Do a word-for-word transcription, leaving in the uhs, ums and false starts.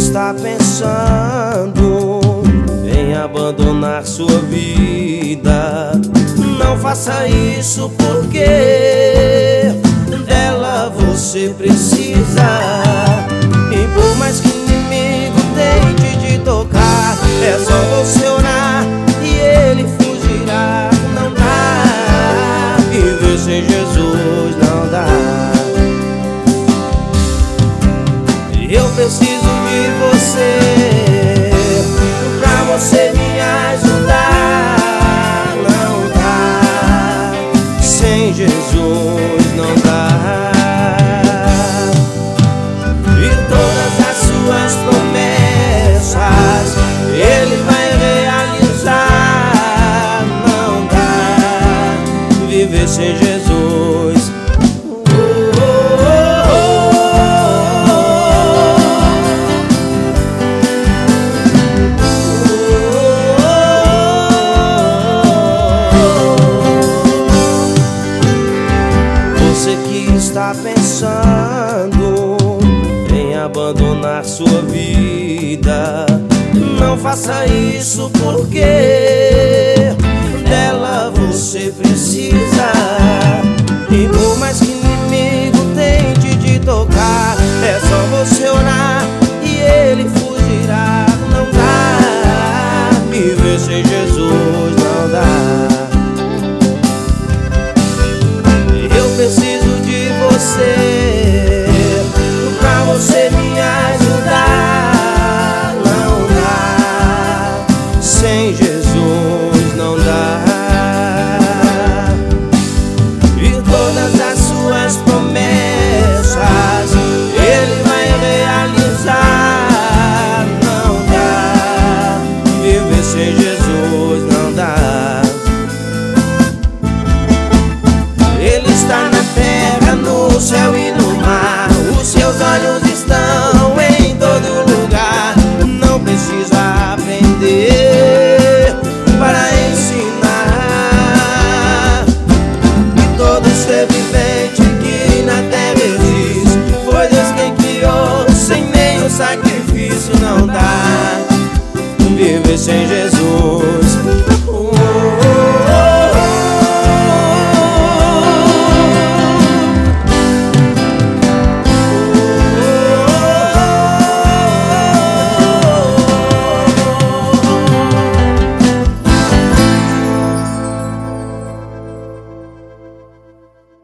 está pensando em abandonar sua vida, não faça isso, porque dela você precisa. E por mais que o inimigo tente te tocar, é só você orar e ele fugirá. Não dá, viver sem Jesus não dá. Eu preciso de você pra você me ajudar. Não dá, sem Jesus não dá. E todas as suas promessas ele vai realizar. Não dá, viver sem Jesus. Você que está pensando em abandonar sua vida, não faça isso, porque dela você precisa. E por mais que o inimigo tente te tocar, é só você orar e ele fugirá. Não dá, viver sem Jesus não dá. Eu preciso de você pra você me ajudar. Não dá, sem Jesus não dá. E todas as suas promessas ele vai realizar. Não dá, viver sem Jesus não dá. Ele está na terra, no céu e no mar. Os seus olhos estão em todo lugar. Não precisa aprender para ensinar. E todo ser vivente que na terra existe, foi Deus quem criou, sem nenhum sacrifício. Não dá, viver sem Jesus